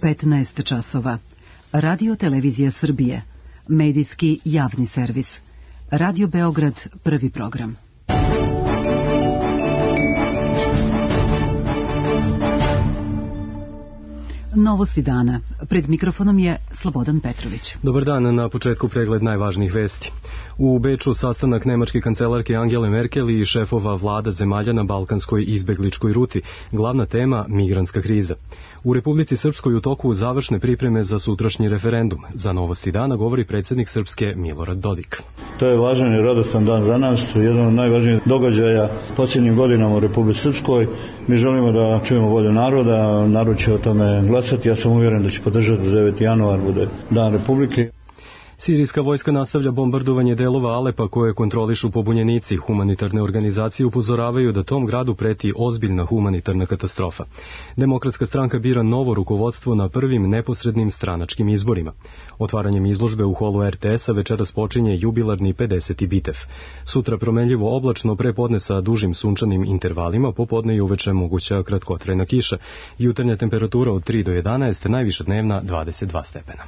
15 časova. Radio Televizija Srbije. Medijski javni servis. Radio Beograd, prvi program. Novosti dana. Pred mikrofonom je Slobodan Petrović. Dobar dan, na početku pregled najvažnijih vesti. U Beču sastanak nemačke kancelarke Angele Merkel i šefova vlada zemalja na balkanskoj izbegličkoj ruti. Glavna tema – migrantska kriza. U Republici Srpskoj u toku završne pripreme za sutrašnji referendum. Za Novosti dana govori predsjednik Srpske Milorad Dodik. To je važan i radostan dan za nas, jedan od najvažnijih događaja posljednjim godinama u Republici Srpskoj. Mi želimo da čujemo volju naroda, narod će o tome glasati. Ja sam uvjeren da će podržati da 9. januar bude dan Republike. Sirijska vojska nastavlja bombardovanje delova Alepa koje kontrolišu pobunjenici. Humanitarne organizacije upozoravaju da tom gradu preti ozbiljna humanitarna katastrofa. Demokratska stranka bira novo rukovodstvo na prvim neposrednim stranačkim izborima. Otvaranjem izložbe u holu RTS-a večeras počinje jubilarni 50. bitev. Sutra promenljivo oblačno, prepodne sa dužim sunčanim intervalima, popodne i uveče moguća kratkotrajna kiša. Jutarnja temperatura od 3 do 11, najviša dnevna 22 stepena.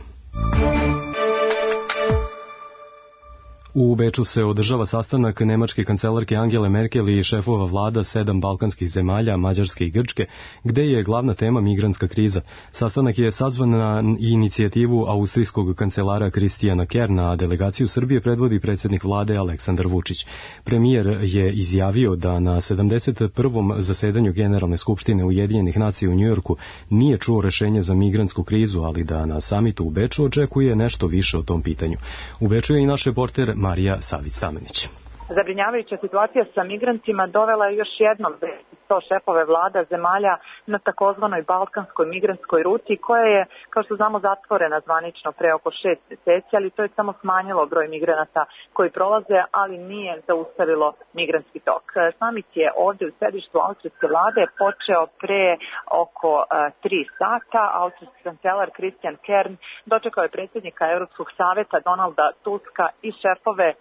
U Beču se održava sastanak nemačke kancelarke Angele Merkel i šefova vlada 7 balkanskih zemalja, Mađarske i Grčke, gde je glavna tema migrantska kriza. Sastanak je sazvan na inicijativu austrijskog kancelara Kristijana Kerna, a delegaciju Srbije predvodi predsjednik vlade Aleksandar Vučić. Premijer je izjavio da na 71. zasedanju Generalne skupštine Ujedinjenih nacija u Njujorku nije čuo rešenje za migrantsku krizu, ali da na samitu u Beču očekuje nešto više o tom pitanju. U Beču je i naš reporter Marija Savić-Stamenić. Zabrinjavajuća situacija sa migrantima dovela je još jednom 100 šefove vlada zemalja na takozvanoj balkanskoj migrantskoj ruti koja je, kao što znamo, zatvorena zvanično pre oko 6 mjeseci, ali to je samo smanjilo broj migranata koji prolaze, ali nije zaustavilo migrantski tok. Samit je ovdje u sedištu austrijske vlade počeo pre oko 3 sata. Austrijski kancelar Christian Kern dočekao je predsjednika Europskog savjeta Donalda Tuska i šefove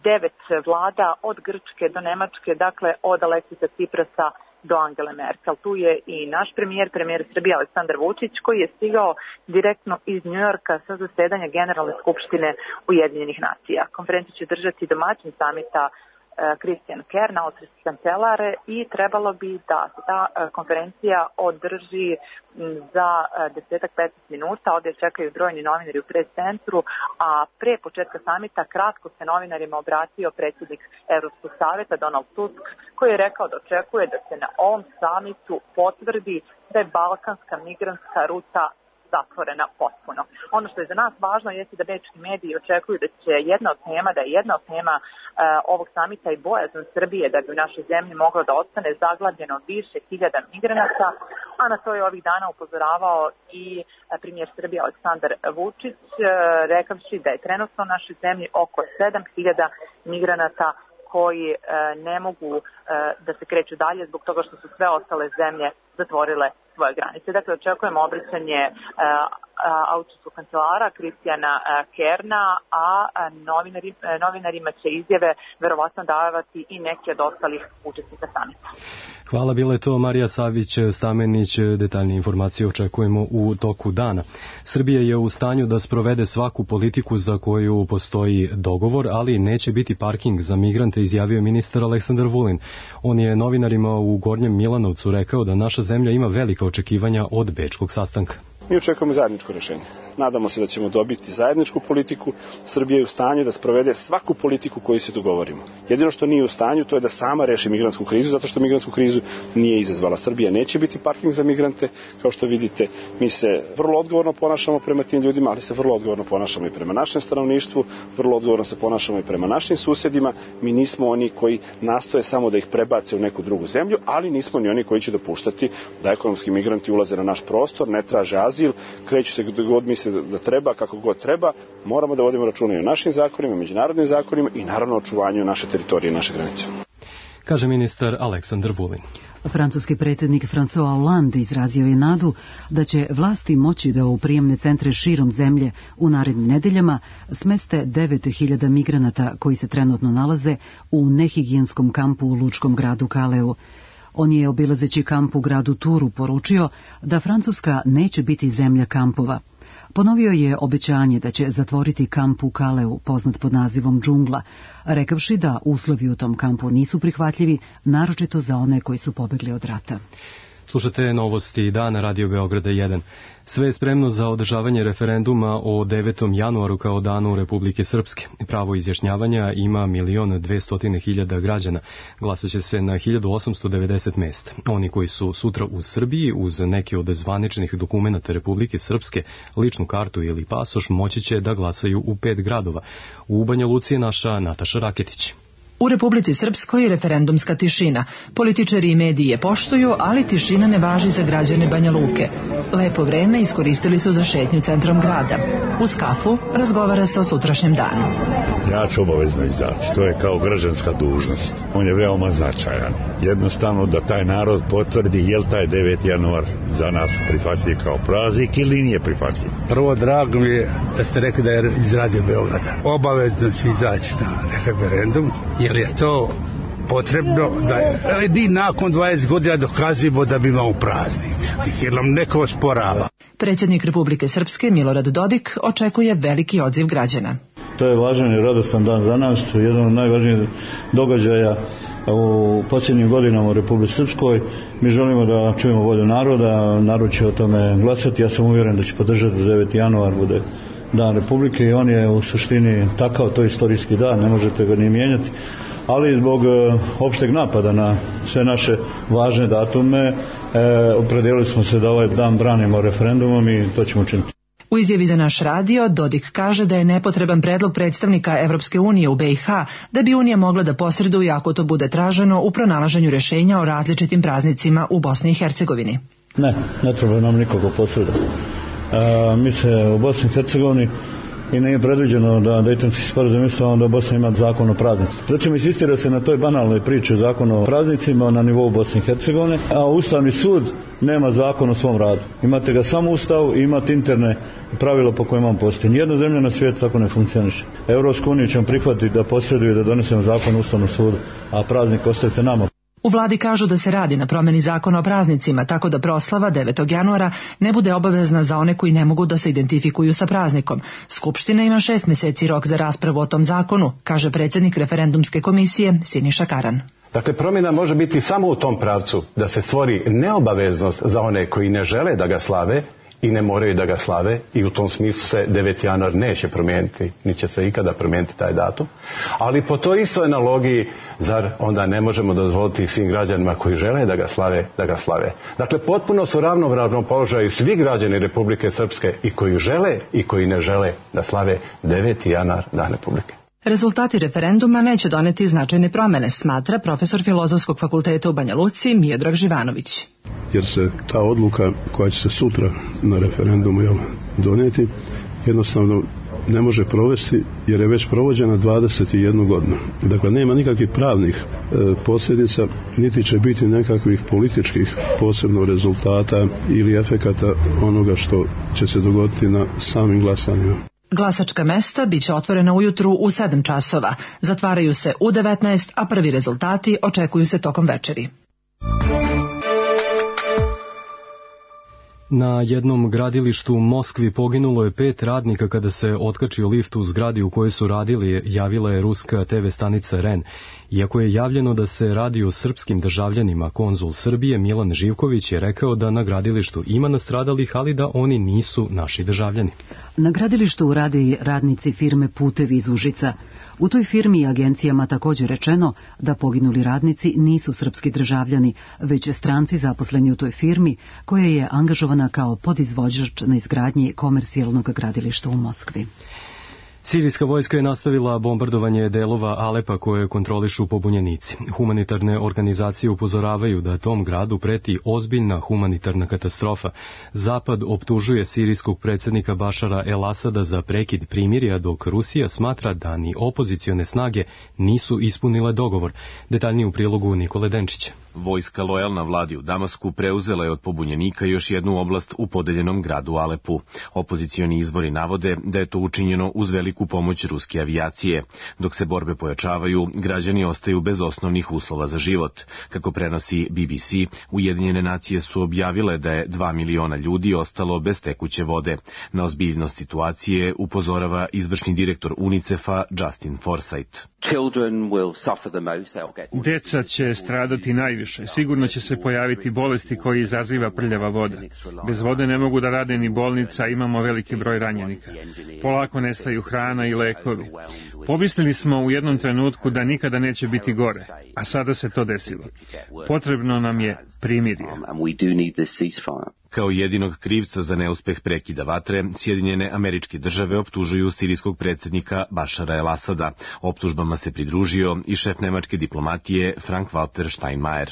9 vlada od Grčke do Nemačke, dakle od Aleksisa Ciprasa do Angele Merkel. Tu je i naš premijer Srbije Aleksandar Vučić, koji je stigao direktno iz Njujorka sa zasedanja Generalne skupštine Ujedinjenih nacija. Konferenciju će držati domaćin samita Christian Kern, austrijski kancelar, i trebalo bi da se ta konferencija održi za 10-15 minuta. Ovdje čekaju brojni novinari u pres centru, a pre početka samita kratko se novinarima obratio predsjednik Europskog savjeta Donald Tusk, koji je rekao da očekuje da se na ovom samitu potvrdi da je balkanska migrantska ruta zatvorena potpuno. Ono što je za nas važno jeste da bečki mediji očekuju da će jedna od tema ovog samita i bojazan Srbije da bi u našoj zemlji moglo da ostane zaglavljeno više hiljada migranata, a na to je ovih dana upozoravao i premijer Srbije Aleksandar Vučić, rekavši da je trenutno u našoj zemlji oko 7.000 migranata koji ne mogu da se kreću dalje zbog toga što su sve ostale zemlje zatvorile svoje granice. Dakle, očekujemo obraćanje austrijskog kancelara Kristijana Kerna, a novinarima će izjave verovatno davati i neki od ostalih učesnika samita. Hvala, bila je to Marija Savić-Stamenić. Detaljnije informacije očekujemo u toku dana. Srbija je u stanju da sprovede svaku politiku za koju postoji dogovor, ali neće biti parking za migrante, izjavio ministar Aleksandar Vulin. On je novinarima u Gornjem Milanovcu rekao da naša zemlja ima velika očekivanja od bečkog sastanka. Mi očekujemo zajedničko rješenje. Nadamo se da ćemo dobiti zajedničku politiku. Srbija je u stanju da sprovede svaku politiku koju se dogovorimo. Jedino što nije u stanju to je da sama reši migrantsku krizu, zato što migrantsku krizu nije izazvala. Srbija neće biti parking za migrante. Kao što vidite, mi se vrlo odgovorno ponašamo prema tim ljudima, ali se vrlo odgovorno ponašamo i prema našem stanovništvu, vrlo odgovorno se ponašamo i prema našim susjedima. Mi nismo oni koji nastoje samo da ih prebace u neku drugu zemlju, ali nismo ni oni koji će dopuštati da ekonomski migranti ulaze na naš prostor, ne traže azil, kreću se gdje god misle da treba, kako god treba. Moramo da vodimo računa i o našim zakonima, međunarodnim zakonima i naravno očuvanju naše teritorije i naše granice. Kaže ministar Aleksandar Vulin. Francuski predsjednik François Hollande izrazio je nadu da će vlasti moći da u prijemne centre širom zemlje u narednim nedeljama smeste 9.000 migranata koji se trenutno nalaze u nehigijenskom kampu u lučkom gradu Kaleu. On je, obilazeći kamp u gradu Turu, poručio da Francuska neće biti zemlja kampova. Ponovio je obećanje da će zatvoriti kamp u Kaleu, poznat pod nazivom Džungla, rekavši da uslovi u tom kampu nisu prihvatljivi, naročito za one koji su pobegli od rata. Slušate novosti dana Radio Beograda 1. Sve je spremno za održavanje referenduma o 9. januaru kao danu Republike Srpske. Pravo izjašnjavanja ima 1.200.000 građana. Glasaće se na 1890 mesta. Oni koji su sutra u Srbiji uz neke od zvaničnih dokumenata Republike Srpske, ličnu kartu ili pasoš, moći će da glasaju u 5 gradova. U Banja Luci je naša Nataša Raketić. U Republici Srpskoj referendumska tišina. Političari i mediji je poštuju, ali tišina ne važi za građane Banja Luke. Lepo vreme iskoristili su za šetnju centrom grada. Uz kafu razgovara se o sutrašnjem danu. Ja ću obavezno izaći. To je kao građanska dužnost. On je veoma značajan. Jednostavno da taj narod potvrdi je li taj 9. januar za nas prihvatljiv kao praznik ili nije prihvatljiv. Prvo, drago mi je da ste rekli da je iz Radio Beograda. Obavezno ću izaći na referendum, jer je to potrebno da i nakon 20 godina dokazujemo da bi imamo praznik, jer nam neko osporava. Predsjednik Republike Srpske Milorad Dodik očekuje veliki odziv građana. To je važan i radostan dan za nas, jedan od najvažnijih događaja u posljednjim godinama u Republici Srpskoj. Mi želimo da čujemo volju naroda, narod će o tome glasati. Ja sam uvjeren da će podržati da 9. januar bude dan Republike i on je u suštini takav, to je istorijski dan, ne možete ga ni mijenjati, ali zbog opšteg napada na sve naše važne datume opredijelili smo se da ovaj dan branimo referendumom i to ćemo učiniti. U izjavi za naš radio Dodik kaže da je nepotreban predlog predstavnika Evropske unije u BiH da bi Unija mogla da posreduje ako to bude traženo u pronalaženju rješenja o različitim praznicima u Bosni i Hercegovini. Ne treba nam nikoga posrediti. Mi se u Bosni i Hercegovini i nije predviđeno da Dejtonski sporazum isto da Bosna ima zakon o praznicima. Recimo, insistira se na toj banalnoj priči o zakonu o praznicima na nivou Bosne i Hercegovine, a Ustavni sud nema zakon o svom radu. Imate ga samo Ustav i imate interne pravila po kojima on postoji. Nijedna zemlja na svijetu tako ne funkcioniše. Evropsku uniju ćemo prihvatiti da posreduje da donesemo zakon o Ustavnom sudu, a praznik ostavite nama. U vladi kažu da se radi na promjeni zakona o praznicima, tako da proslava 9. januara ne bude obavezna za one koji ne mogu da se identifikuju sa praznikom. Skupština ima 6 mjeseci rok za raspravu o tom zakonu, kaže predsjednik referendumske komisije Siniša Karan. Dakle, promjena može biti samo u tom pravcu da se stvori neobaveznost za one koji ne žele da ga slave i ne moraju da ga slave i u tom smislu se 9. januar neće promijeniti, ni će se ikada promijeniti taj datum. Ali po toj istoj analogiji, zar onda ne možemo dozvoliti svim građanima koji žele da ga slave? Dakle, potpuno su ravnopravnom položaju svi građani Republike Srpske i koji žele i koji ne žele da slave 9. januar Dan Republike. Rezultati referenduma neće doneti značajne promjene, smatra profesor Filozofskog fakulteta u Banja Luci Miodrag Živanović. Jer se ta odluka koja će se sutra na referendumu donijeti jednostavno ne može provesti jer je već provođena 21 godinu. Dakle, nema nikakvih pravnih posljedica, niti će biti nekakvih političkih posebno rezultata ili efekata onoga što će se dogoditi na samim glasanjima. Glasačka mesta bit će otvorena ujutru u 7 časova, zatvaraju se u 19, a prvi rezultati očekuju se tokom večeri. Na jednom gradilištu u Moskvi poginulo je 5 radnika kada se otkačio lift u zgradi u kojoj su radili, javila je ruska TV stanica REN. Iako je javljeno da se radi o srpskim državljanima, konzul Srbije Milan Živković je rekao da na gradilištu ima nastradalih, ali da oni nisu naši državljani. Na gradilištu rade radnici firme Putevi iz Užica. U toj firmi i agencijama također rečeno da poginuli radnici nisu srpski državljani, već stranci zaposleni u toj firmi koja je angažovana kao podizvođač na izgradnji komercijalnog gradilišta u Moskvi. Sirijska vojska je nastavila bombardovanje delova Alepa koje kontrolišu pobunjenici. Humanitarne organizacije upozoravaju da tom gradu preti ozbiljna humanitarna katastrofa. Zapad optužuje sirijskog predsjednika Bašara el-Asada za prekid primirja, dok Rusija smatra da ni opozicione snage nisu ispunile dogovor. Detaljnije u prilogu Nikole Denčića. Vojska lojalna vladi u Damasku preuzela je od pobunjenika još jednu oblast u podeljenom gradu Alepu. Opozicioni izvori navode da je to učinjeno uz veliku pomoć ruske avijacije. Dok se borbe pojačavaju, građani ostaju bez osnovnih uslova za život. Kako prenosi BBC, Ujedinjene nacije su objavile da je 2 miliona ljudi ostalo bez tekuće vode. Na ozbiljnost situacije upozorava izvršni direktor UNICEF-a Justin Forsythe. Deca će stradati najviše. Sigurno će se pojaviti bolesti koje izaziva prljava voda. Bez vode ne mogu da rade ni bolnica, imamo veliki broj ranjenika. Polako nestaju hrana i lekovi. Pomislili smo u jednom trenutku da nikada neće biti gore, a sada se to desilo. Potrebno nam je primirje. Kao jedinog krivca za neuspeh prekida vatre, Sjedinjene Američke Države optužuju sirijskog predsjednika Bašara el-Asada. Optužbama se pridružio i šef nemačke diplomatije Frank-Walter Steinmeier.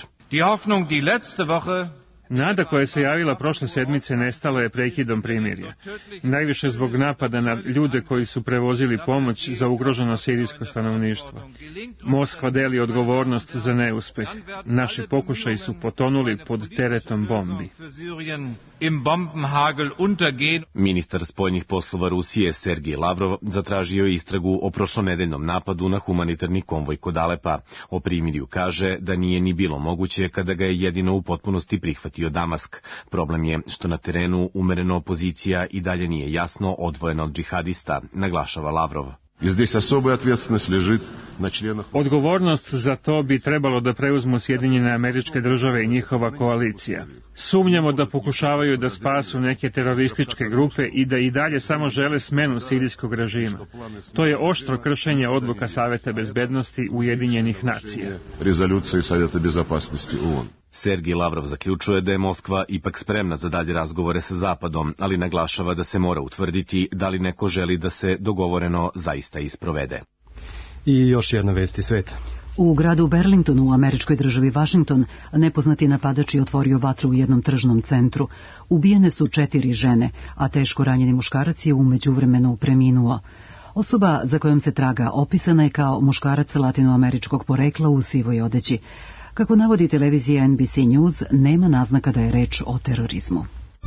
Nada koja se javila prošle sedmice nestala je prekidom primirja. Najviše zbog napada na ljude koji su prevozili pomoć za ugroženo sirijsko stanovništvo. Moskva deli odgovornost za neuspeh. Naši pokušaji su potonuli pod teretom bombi. Ministar spoljnih poslova Rusije Sergej Lavrov zatražio istragu o prošlonedeljnom napadu na humanitarni konvoj kod Alepa. O primirju kaže da nije ni bilo moguće kada ga je jedino u potpunosti prihvatio Damask. Problem je što na terenu umerena opozicija i dalje nije jasno odvojena od džihadista, naglašava Lavrov. Odgovornost za to bi trebalo da preuzmu Sjedinjene Američke Države i njihova koalicija. Sumnjamo da pokušavaju da spasu neke terorističke grupe i da i dalje samo žele smenu sirijskog režima. To je oštro kršenje odluka Saveta bezbednosti Ujedinjenih nacija. Rezolucije Saveta bezopasnosti OON. Sergej Lavrov zaključuje da je Moskva ipak spremna za dalje razgovore sa Zapadom, ali naglašava da se mora utvrditi da li neko želi da se dogovoreno zaista isprovede. I još jedna vest iz sveta. U gradu Burlingtonu u američkoj državi Washington nepoznati napadač je otvorio vatru u jednom tržnom centru. Ubijene su 4 žene, a teško ranjeni muškarac je u međuvremenu preminuo. Osoba za kojom se traga opisana je kao muškarac latinoameričkog porekla u sivoj odeći. Kako navodi televizija NBC News, nema naznaka da je reč o terorizmu.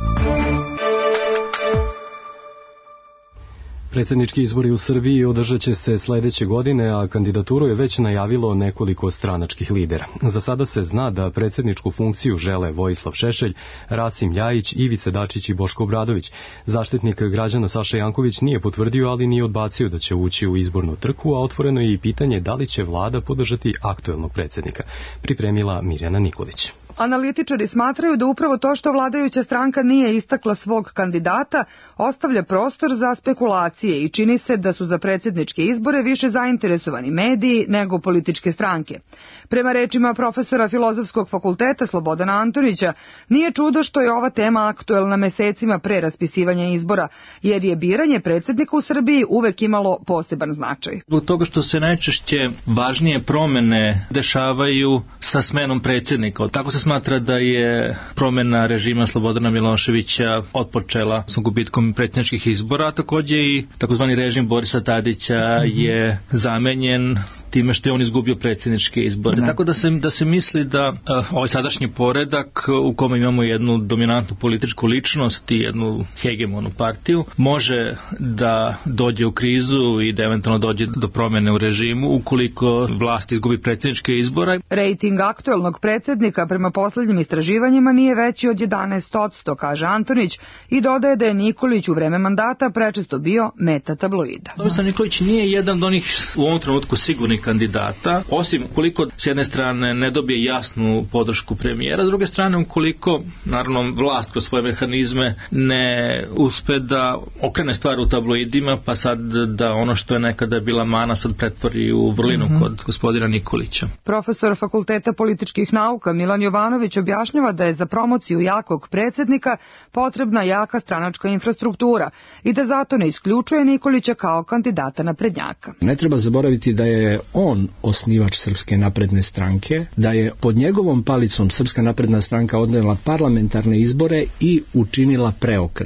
Predsjednički izbori u Srbiji održat će se sledeće godine, a kandidaturu je već najavilo nekoliko stranačkih lidera. Za sada se zna da predsjedničku funkciju žele Vojislav Šešelj, Rasim Ljajić, Ivica Dačić i Boško Obradović. Zaštitnik građana Saša Janković nije potvrdio, ali nije odbacio da će ući u izbornu trku, a otvoreno je i pitanje da li će vlada podržati aktuelnog predsjednika. Pripremila Mirjana Nikolić. Analitičari smatraju da upravo to što vladajuća stranka nije istakla svog kandidata ostavlja prostor za spekulacije i čini se da su za predsjedničke izbore više zainteresovani mediji nego političke stranke. Prema rečima profesora Filozofskog fakulteta Slobodana Antonića, nije čudo što je ova tema aktuelna mesecima pre raspisivanja izbora, jer je biranje predsjednika u Srbiji uvek imalo poseban značaj. Zbog toga što se najčešće važnije promene dešavaju sa smenom predsjednika. Tako se smatra da je promena režima Slobodana Miloševića otpočela sa gubitkom predsjedničkih izbora, a takođe i takozvani režim Borisa Tadića je zamenjen time što je on izgubio predsjedničke izbore. Tako da se misli da ovaj sadašnji poredak u kome imamo jednu dominantnu političku ličnost i jednu hegemonu partiju može da dođe u krizu i da eventualno dođe do promjene u režimu ukoliko vlast izgubi predsjedničke izbore. Rejting aktuelnog predsjednika prema poslednjim istraživanjima nije veći od 11%, kaže Antonić, i dodaje da je Nikolić u vreme mandata prečesto bio meta tabloida. Tomislav Nikolić nije jedan od onih u ovom trenutku sigurnih kandidata, osim ukoliko s jedne strane ne dobije jasnu podršku premijera, s druge strane ukoliko naravno vlast kroz svoje mehanizme ne uspe da okrene stvar u tabloidima, pa sad da ono što je nekada bila mana sad pretvori u vrlinu kod gospodina Nikolića. Profesor Fakulteta političkih nauka Milan Jovanović objašnjava da je za promociju jakog predsjednika potrebna jaka stranačka infrastruktura i da zato ne isključuje Nikolića kao kandidata naprednjaka. Ne treba zaboraviti da je on osnivač Srpske napredne stranke, da je pod njegovom palicom Srpska napredna stranka odnela parlamentarne izbore i učinila preokret.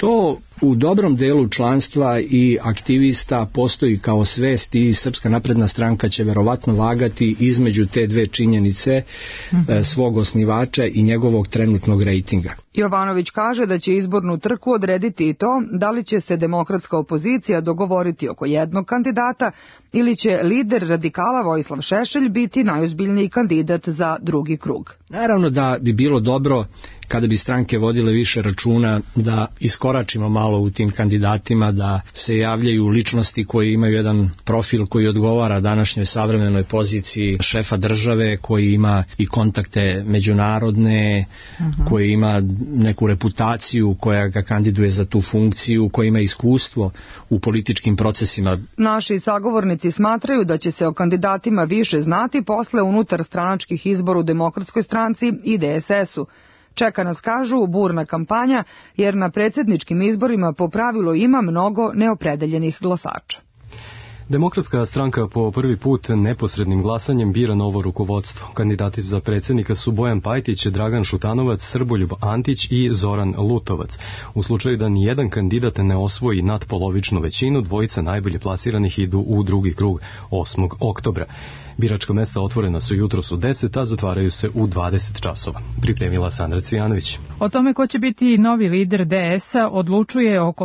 To u dobrom delu članstva i aktivista postoji kao svest i Srpska napredna stranka će verovatno vagati između te dve činjenice svog osnivača i njegovog trenutnog rejtinga. Jovanović kaže da će izbornu trku odrediti i to da li će se demokratska opozicija dogovoriti oko jednog kandidata ili će lider radikala Vojislav Šešelj biti najozbiljniji kandidat za drugi krug. Naravno da bi bilo dobro kada bi stranke vodile više računa da iskoračimo malo u tim kandidatima, da se javljaju ličnosti koje imaju jedan profil koji odgovara današnjoj savremenoj poziciji šefa države, koji ima i kontakte međunarodne, koji ima neku reputaciju koja ga kandiduje za tu funkciju, koji ima iskustvo u političkim procesima. Naši sagovornici smatraju da će se o kandidatima više znati posle unutar stranačkih izbora u Demokratskoj stranci i DSS-u. Čeka nas, kažu, burna kampanja, jer na predsjedničkim izborima po pravilu ima mnogo neopredeljenih glasača. Demokratska stranka po prvi put neposrednim glasanjem bira novo rukovodstvo. Kandidati za predsjednika su Bojan Pajtić, Dragan Šutanovac, Srboljub Antić i Zoran Lutovac. U slučaju da nijedan kandidat ne osvoji nadpolovičnu većinu, dvojica najbolje plasiranih idu u drugi krug 8. oktobra. Biračka mesta otvorena su jutros u 10, a zatvaraju se u 20 časova. Pripremila Sandra Cvijanović. O tome ko će biti novi lider DS-a odlučuje oko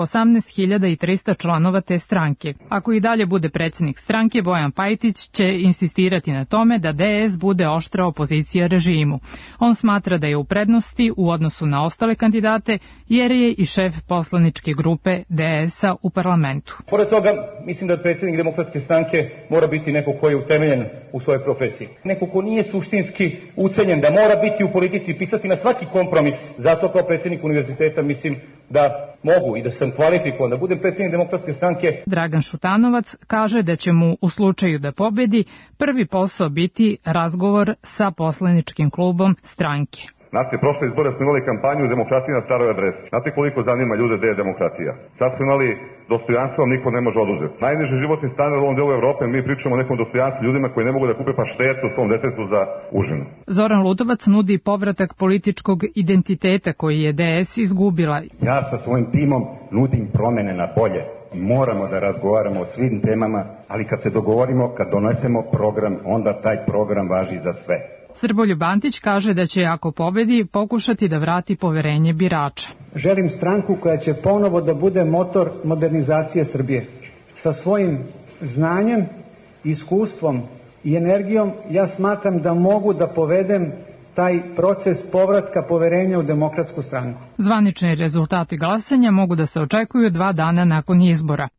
18.300 članova te stranke. Ako i dalje bude predsjednik stranke, Bojan Pajtić će insistirati na tome da DS bude oštra opozicija režimu. On smatra da je u prednosti u odnosu na ostale kandidate, jer je i šef poslaničke grupe DS-a u parlamentu. Pored toga, mislim da predsjednik Demokratske stranke mora biti neko koji je utemeljen u svojoj profesiji. Neko ko nije suštinski ucenjen, da mora biti u politici i pisati na svaki kompromis. Zato kao predsjednik univerziteta mislim da mogu i da sam kvalifikovan da budem predsjednik Demokratske stranke. Dragan Šutanovac kaže da će mu u slučaju da pobedi prvi posao biti razgovor sa poslaničkim klubom stranke. Znate, prošle izbore smo imali kampanju Demokratija na staroj adresi. Znate koliko zanima ljude gde je demokratija? Sad smo imali dostojanstvo, vam niko ne može oduzeti. Najniži životni standard u ovom delu Evrope, mi pričamo o nekom dostojanstvu ljudima koji ne mogu da kupe paštetu svom detetu za užinu. Zoran Lutovac nudi povratak političkog identiteta koji je DS izgubila. Ja sa svojim timom nudim promene na bolje. Moramo da razgovaramo o svim temama, ali kad se dogovorimo, kad donesemo program, onda taj program važi za sve. Srboljub Antić kaže da će, ako pobedi, pokušati da vrati poverenje birača. Želim stranku koja će ponovo da bude motor modernizacije Srbije. Sa svojim znanjem, iskustvom i energijom ja smatram da mogu da povedem taj proces povratka poverenja u Demokratsku stranku. Zvanični rezultati glasanja mogu da se očekuju 2 dana nakon izbora.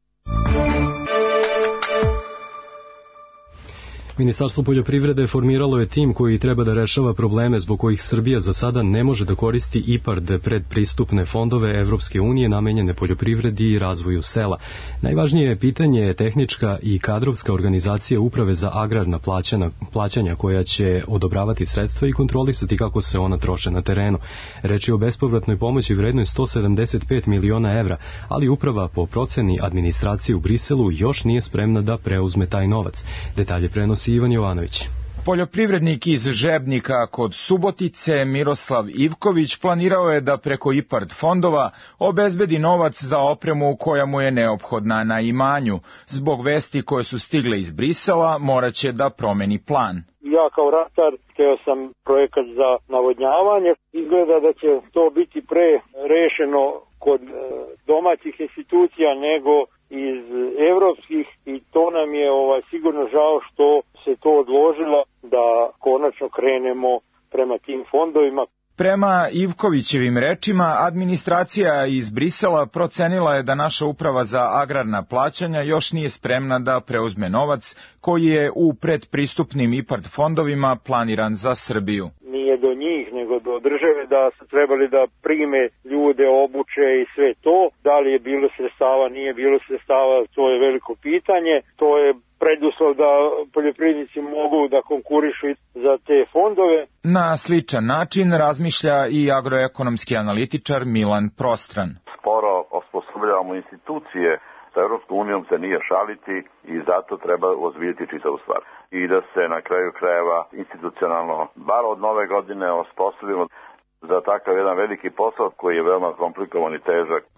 Ministarstvo poljoprivrede formiralo je tim koji treba da rešava probleme zbog kojih Srbija za sada ne može da koristi IPARD predpristupne fondove Evropske unije namenjene poljoprivredi i razvoju sela. Najvažnije pitanje je tehnička i kadrovska organizacija Uprave za agrarna plaćanja koja će odobravati sredstva i kontrolisati kako se ona troše na terenu. Reč je o bespovratnoj pomoći vrednoj 175 miliona evra, ali uprava po proceni administracije u Briselu još nije spremna da preuzme taj novac. Detalje prenosi Ivan Jovanović. Poljoprivrednik iz Žebnika kod Subotice, Miroslav Ivković, planirao je da preko IPARD fondova obezbedi novac za opremu koja mu je neophodna na imanju. Zbog vesti koje su stigle iz Brisela, moraće da promeni plan. Ja kao ratar hteo sam projekat za navodnjavanje. Izgleda da će to biti pre rešeno kod domaćih institucija nego iz evropskih i to nam je sigurno žao što se to odložilo da konačno krenemo prema tim fondovima. Prema Ivkovićevim rečima, administracija iz Brisela procenila je da naša uprava za agrarna plaćanja još nije spremna da preuzme novac koji je u predpristupnim IPARD fondovima planiran za Srbiju. Nije do njih, nego do države da su trebali da prime ljude, obuče i sve to. Da li je bilo sredstava, nije bilo sredstava, to je veliko pitanje. To je preduslov da poljoprivrednici mogu da konkurišu za te fondove. Na sličan način razmišlja i agroekonomski analitičar Milan Prostran. Sporo osposobljavamo institucije, sa Evropskom unijom se nije šaliti i zato treba ozbiljiti čitavu stvar. I da se na kraju krajeva institucionalno, bar od nove godine, osposobimo za takav jedan veliki posao koji je veoma komplikovan i težak.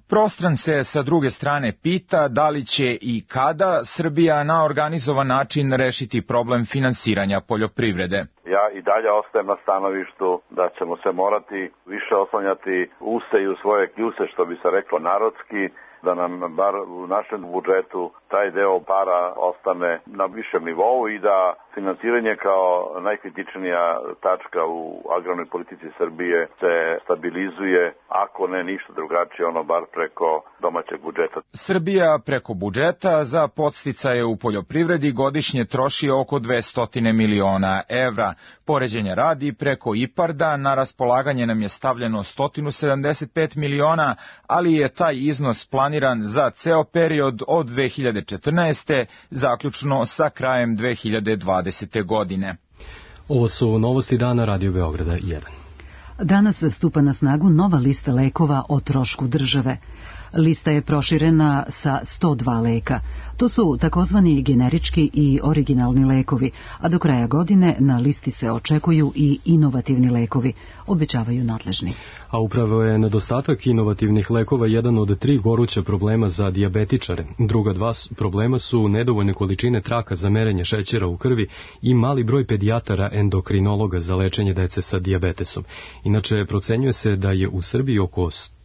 Prostran se sa druge strane pita da li će i kada Srbija na organizovan način rešiti problem finansiranja poljoprivrede. Ja i dalje ostajem na stanovištu da ćemo se morati više oslanjati u se i u svoje kljuse, što bi se reklo narodski, da nam bar u našem budžetu taj deo para ostane na višem nivou i da finansiranje kao najkritičnija tačka u agrarnoj politici Srbije se stabilizuje, ako ne ništa drugačije, ono bar preko domaćeg budžeta. Srbija preko budžeta za podsticaje u poljoprivredi godišnje troši oko 200 miliona evra. Poređenja radi, preko IPARD-a na raspolaganje nam je stavljeno 175 miliona, ali je taj iznos planiran za ceo period od 2014. zaključno sa krajem 2020. godine. Ovo su novosti dana Radio Beograda 1. Danas stupa na snagu nova lista lekova o trošku države. Lista je proširena sa 102 leka. To su takozvani generički i originalni lekovi, a do kraja godine na listi se očekuju i inovativni lekovi, obećavaju nadležni. A upravo je nedostatak inovativnih lekova jedan od 3 goruća problema za dijabetičare. Druga 2 problema su nedovoljne količine traka za merenje šećera u krvi i mali broj pedijatara endokrinologa za lečenje dece sa dijabetesom. Inače, procenjuje se da je u Srbiji oko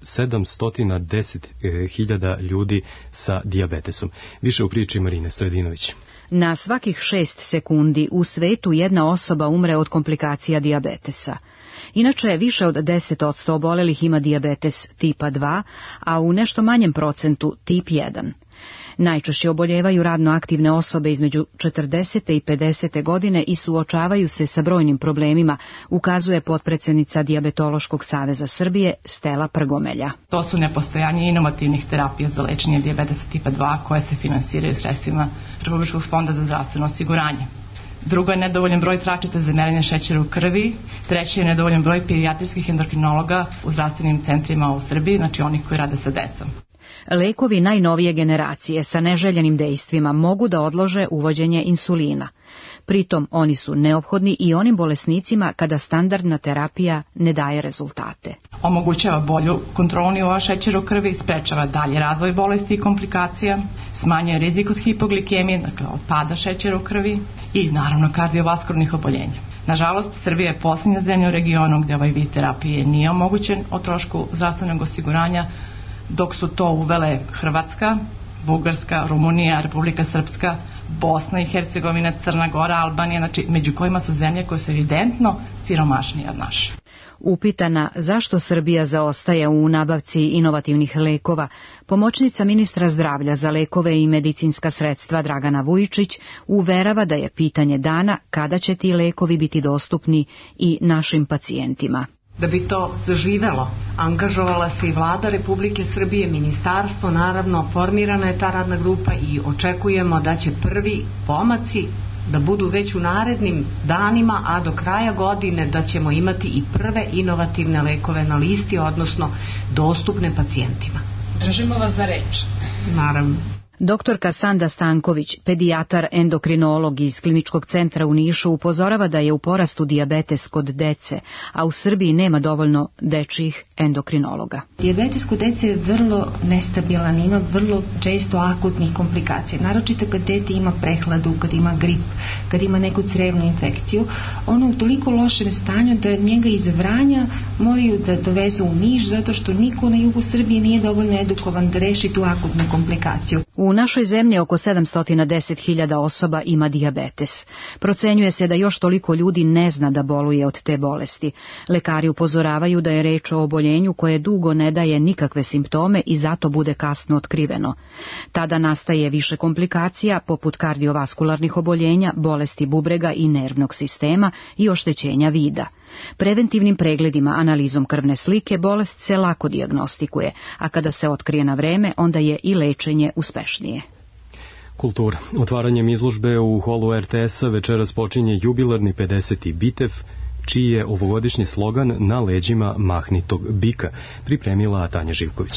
710.000 ljudi sa dijabetesom. Više u priči Marine Stojedinović. Na svakih 6 sekundi u svetu jedna osoba umre od komplikacija dijabetesa. Inače, više od 10% obolelih ima dijabetes tipa 2, a u nešto manjem procentu tip 1. Najčešće oboljevaju radno aktivne osobe između 40. i 50. godine i suočavaju se sa brojnim problemima, ukazuje potpredsednica Dijabetološkog saveza Srbije Stela Prgomelja. To su nepostojanje inovativnih terapija za lečenje dijabetesa tipa 2 koje se finansiraju sredstvima Republičkog fonda za zdravstveno osiguranje. Drugo je nedovoljan broj tračica za merenje šećera u krvi. Treći je nedovoljan broj pedijatrijskih endokrinologa u zdravstvenim centrima u Srbiji, znači onih koji rade sa decom. Lekovi najnovije generacije sa neželjenim dejstvima mogu da odlože uvođenje insulina. Pritom oni su neophodni i onim bolesnicima kada standardna terapija ne daje rezultate. Omogućava bolju kontrolu nivoa šećera u krvi, sprečava dalje razvoj bolesti i komplikacija, smanjuje rizik od hipoglikemije, dakle od pada šećera u krvi i naravno kardiovaskularnih oboljenja. Nažalost, Srbija je posljednja zemlja u regionu gdje ovaj vid terapije nije omogućen o trošku zdravstvenog osiguranja, dok su to uvele Hrvatska, Bugarska, Rumunija, Republika Srpska, Bosna i Hercegovina, Crna Gora, Albanija, znači među kojima su zemlje koje su evidentno siromašnije od naše. Upitana zašto Srbija zaostaje u nabavci inovativnih lekova, pomoćnica ministra zdravlja za lekove i medicinska sredstva Dragana Vujičić uverava da je pitanje dana kada će ti lekovi biti dostupni i našim pacijentima. Da bi to zaživelo, angažovala se i vlada Republike Srbije, ministarstvo, naravno, formirana je ta radna grupa i očekujemo da će prvi pomaci da budu već u narednim danima, a do kraja godine da ćemo imati i prve inovativne lekove na listi, odnosno dostupne pacijentima. Držimo vas za reč. Naravno. Doktorka Sanda Stanković, pedijatar endokrinolog iz Kliničkog centra u Nišu, upozorava da je u porastu dijabetes kod dece, a u Srbiji nema dovoljno dečjih endokrinologa. Dijabetes kod dece je vrlo nestabilan, ima vrlo često akutnih komplikacija, naročito kad dete ima prehladu, kad ima grip, kad ima neku crevnu infekciju. Ono je u toliko lošem stanju da njega iz Vranja moraju da dovezu u Niš, zato što niko na jugu Srbije nije dovoljno edukovan da reši tu akutnu komplikaciju. U našoj zemlji oko 710.000 osoba ima dijabetes. Procenjuje se da još toliko ljudi ne zna da boluje od te bolesti. Lekari upozoravaju da je reč o oboljenju koje dugo ne daje nikakve simptome i zato bude kasno otkriveno. Tada nastaje više komplikacija poput kardiovaskularnih oboljenja, bolesti bubrega i nervnog sistema i oštećenja vida. Preventivnim pregledima, analizom krvne slike, bolest se lako dijagnostikuje, a kada se otkrije na vreme, onda je i lečenje uspešnije. Kultura. Otvaranjem izložbe u holu RTS-a večeras počinje jubilarni 50. Bitev, čiji je ovogodišnji slogan Na leđima mahnitog bika, pripremila Tanja Živković.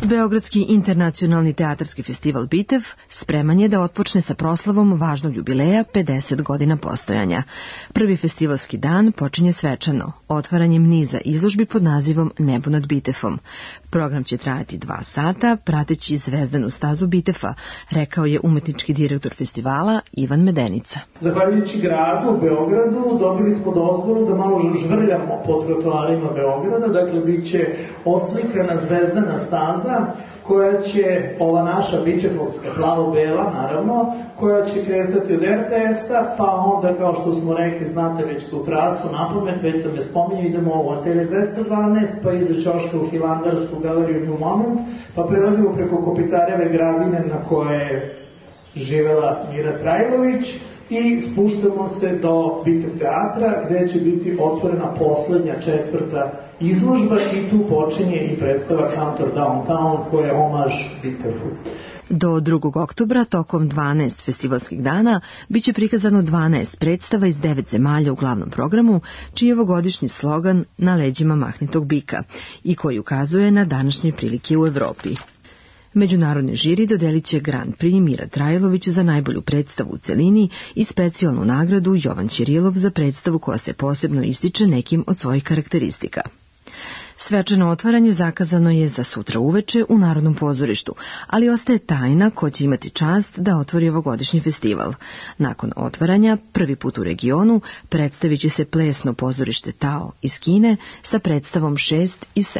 Beogradski internacionalni teatarski festival Bitev spreman je da otpočne sa proslavom važnog jubileja 50 godina postojanja. Prvi festivalski dan počinje svečano, otvaranjem niza izložbi pod nazivom Nebo nad Bitefom. Program će trajati 2 sata, prateći zvezdanu stazu Bitefa, rekao je umetnički direktor festivala Ivan Medenica. Zahvaljujući gradu, Beogradu, dobili smo dozvolu da malo žvrljamo po trotoarima Beograda, dakle bit će oslikana zvezdana staza koja će, ova naša bitefovska, plavo-bela naravno, koja će kretati od RTS-a, pa onda kao što smo rekli, znate već tu trasu napamet, već sam je spominjao, idemo u Atelje 212, pa iza ćoška u Hilandarsku galeriju New Moment, pa prelazimo preko Kopitareve gradine na koje je živela Mira Trajlović i spuštamo se do Bitev teatra gde će biti otvorena poslednja 4. izložba i tu počinje i predstava Cantor Downtown koja je omaž Bitevu. Do 2. oktobra, tokom 12 festivalskih dana, bit će prikazano 12 predstava iz 9 zemalja u glavnom programu, čiji je ovogodišnji slogan Na leđima mahnitog bika i koji ukazuje na današnje prilike u Evropi. Međunarodni žiri dodelit će Grand Prix Mira Trajlović za najbolju predstavu u celini i specijalnu nagradu Jovan Ćirilov za predstavu koja se posebno ističe nekim od svojih karakteristika. Svečano otvaranje zakazano je za sutra uveče u Narodnom pozorištu, ali ostaje tajna ko će imati čast da otvori ovogodišnji festival. Nakon otvaranja, prvi put u regionu, predstavit će se plesno pozorište Tao iz Kine sa predstavom 6 i 7.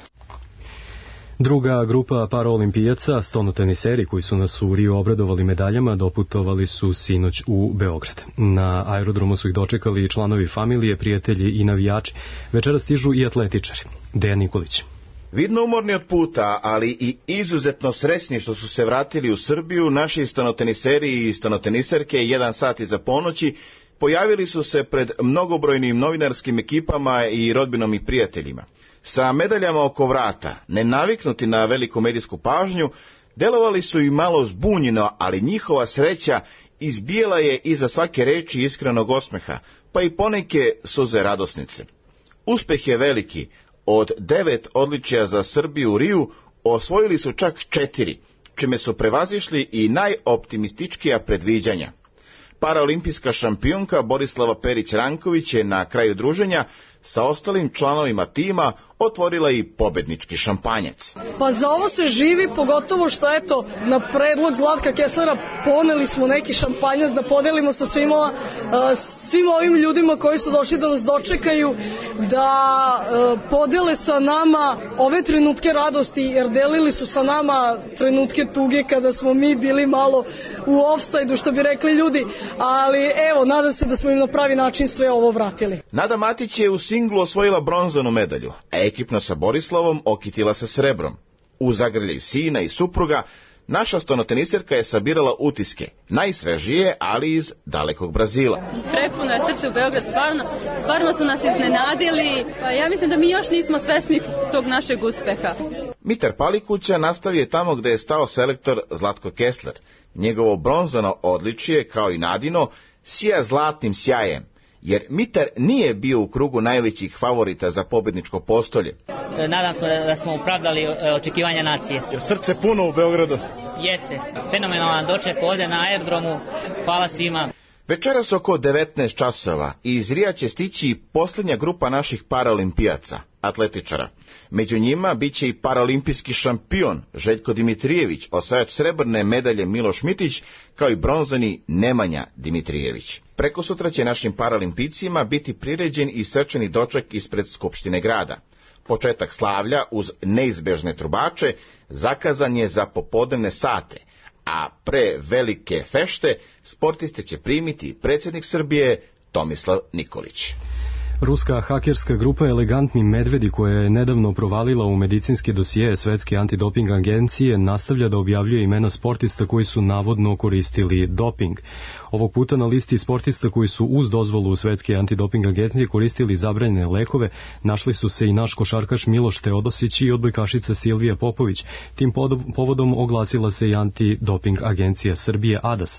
Druga grupa paraolimpijaca, stonoteniseri koji su nas u Riju obradovali medaljama, doputovali su sinoć u Beograd. Na aerodromu su ih dočekali članovi familije, prijatelji i navijači. Večera stižu i atletičari. Dejan Nikolić. Vidno umorni od puta, ali i izuzetno srećni što su se vratili u Srbiju, naši stonoteniseri i stonoteniserke 1 sat iza ponoći pojavili su se pred mnogobrojnim novinarskim ekipama i rodbinom i prijateljima. Sa medaljama oko vrata, nenaviknuti na veliku medijsku pažnju, delovali su i malo zbunjeno, ali njihova sreća izbijela je iza svake reči iskrenog osmeha, pa i poneke suze radosnice. Uspeh je veliki. Od 9 odličija za Srbiju u Riju osvojili su čak 4, čime su prevazišli i najoptimističkija predviđanja. Paraolimpijska šampionka Borislava Perić-Ranković je na kraju druženja sa ostalim članovima tima otvorila i pobednički šampanjac. Pa za ovo se živi, pogotovo što eto, na predlog Zlatka Kesslera poneli smo neki šampanjac da podelimo sa svim ovim ljudima koji su došli da nas dočekaju, da podele sa nama ove trenutke radosti, jer delili su sa nama trenutke tuge kada smo mi bili malo u ofsajdu, što bi rekli ljudi, ali evo, nadam se da smo im na pravi način sve ovo vratili. Nada Matić je u singlu osvojila bronzanu medalju, a ekipno sa Borislavom okitila se srebrom. U zagrljaju sina i supruga, naša stonoteniserka je sabirala utiske, najsvežije, ali iz dalekog Brazila. Prepuno je srce u Beograd, stvarno su nas iznenadili, pa ja mislim da mi još nismo svesni tog našeg uspeha. Mitar Palikuća nastavio tamo gde je stao selektor Zlatko Kessler. Njegovo bronzano odličje, kao i Nadino, sija zlatnim sjajem, jer Mitar nije bio u krugu najvećih favorita za pobedničko postolje. Nadam se da smo opravdali očekivanja nacije. Jer srce puno u Beogradu? Jeste, fenomenalan doček ovdje na aerodromu, hvala svima. Večeras oko 19 časova iz Rija će stići posljednja grupa naših paraolimpijaca, atletičara. Među njima bit će i paraolimpijski šampion Željko Dimitrijević, osvajač srebrne medalje Miloš Mitić, kao i bronzani Nemanja Dimitrijević. Preko sutra će našim paraolimpijcima biti priređen i svečani doček ispred Skupštine grada. Početak slavlja uz neizbežne trubače zakazan je za popodnevne sate, a pre velike fešte sportiste će primiti predsjednik Srbije Tomislav Nikolić. Ruska hakerska grupa Elegantni medvedi, koja je nedavno provalila u medicinske dosije Svetske antidoping agencije, nastavlja da objavljuje imena sportista koji su navodno koristili doping. Ovog puta na listi sportista koji su uz dozvolu Svetske antidoping agencije koristili zabranjene lekove našli su se i naš košarkaš Miloš Teodosić i odbojkašica Silvija Popović. Tim povodom oglasila se i antidoping agencija Srbije ADAS.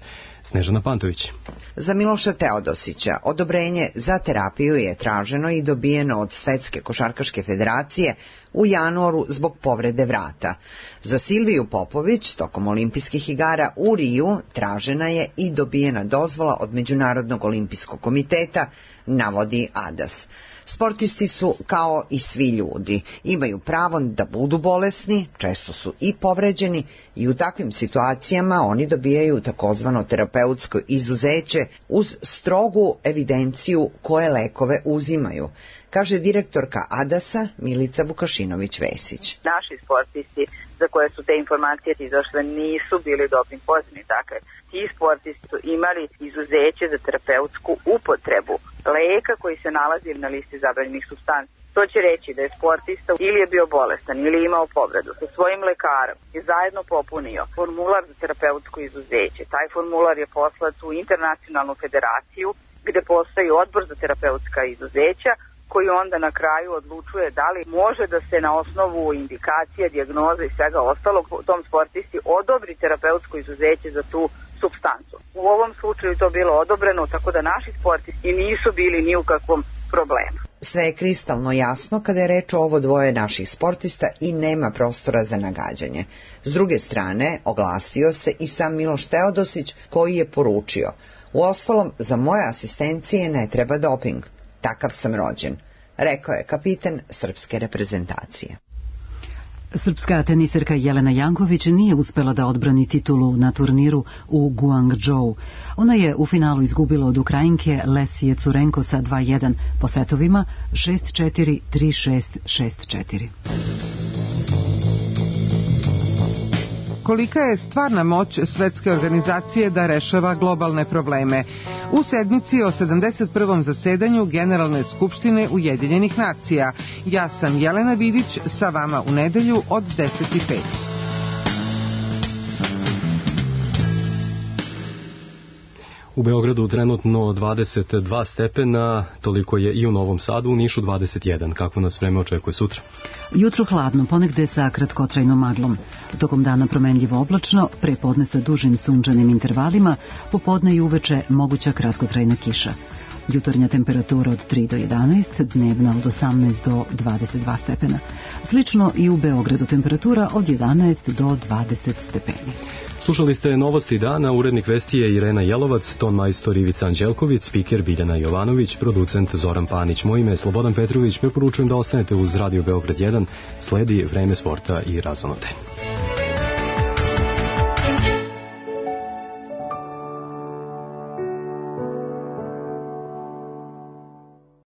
Snežana Pantović. Za Miloša Teodosića odobrenje za terapiju je traženo i dobijeno od Svetske košarkaške federacije u januaru zbog povrede vrata. Za Silviju Popović tokom olimpijskih igara u Riju tražena je i dobijena dozvola od Međunarodnog olimpijskog komiteta, navodi ADAS. Sportisti su kao i svi ljudi, imaju pravo da budu bolesni, često su i povređeni i u takvim situacijama oni dobijaju takozvano terapeutsko izuzeće uz strogu evidenciju koje lekove uzimaju, kaže direktorka ADAS-a Milica Vukašinović-Vesić. Naši sportisti za koje su te informacije izašle nisu bili doping pozitivni, dakle ti sportisti su imali izuzeće za terapeutsku upotrebu leka koji se nalazi na listi zabranjenih supstanci. To će reći da je sportista ili je bio bolestan ili imao povredu sa svojim lekarom i zajedno popunio formular za terapeutsko izuzeće. Taj formular je poslat u internacionalnu federaciju gde postoji odbor za terapeutska izuzeća koji onda na kraju odlučuje da li može da se na osnovu indikacije, dijagnoze i svega ostalog tom sportisti odobri terapeutsko izuzeće za tu supstancu. U ovom slučaju to bilo odobreno, tako da naši sportisti nisu bili ni u kakvom problemu. Sve je kristalno jasno kada je reč o ovo dvoje naših sportista i nema prostora za nagađanje. S druge strane, oglasio se i sam Miloš Teodosić koji je poručio: "Uostalom, za moje asistencije ne treba doping. Takav sam rođen", rekao je kapiten srpske reprezentacije. Srpska teniserka Jelena Janković nije uspela da odbrani titulu na turniru u Guangzhou. Ona je u finalu izgubila od Ukrajinke Lesije Curenko sa 2:1 po setovima 6-4, 3-6, 6-4. Kolika je stvarna moć svetske organizacije da rešava globalne probleme? U sedmici o 71. zasedanju Generalne skupštine Ujedinjenih nacija. Ja sam Jelena Vidić, sa vama u nedelju od 10:05. U Beogradu trenutno 22 stepena, toliko je i u Novom Sadu, u Nišu 21. Kako nas vreme očekuje sutra? Jutro hladno, ponegde sa kratkotrajnom maglom. Tokom dana promenljivo oblačno, prepodne sa dužim sunčanim intervalima, popodne i uveče moguća kratkotrajna kiša. Jutarnja temperatura od 3 do 11, dnevna od 18 do 22 stepena. Slično i u Beogradu temperatura od 11 do 20 stepeni. Slušali ste novosti dana, urednik vesti je Irena Jelovac, ton majstor Ivica Anđelković, spiker Biljana Jovanović, producent Zoran Panić. Moje ime je Slobodan Petrović, preporučujem da ostanete uz Radio Beograd 1, sledi Vreme sporta i razonode.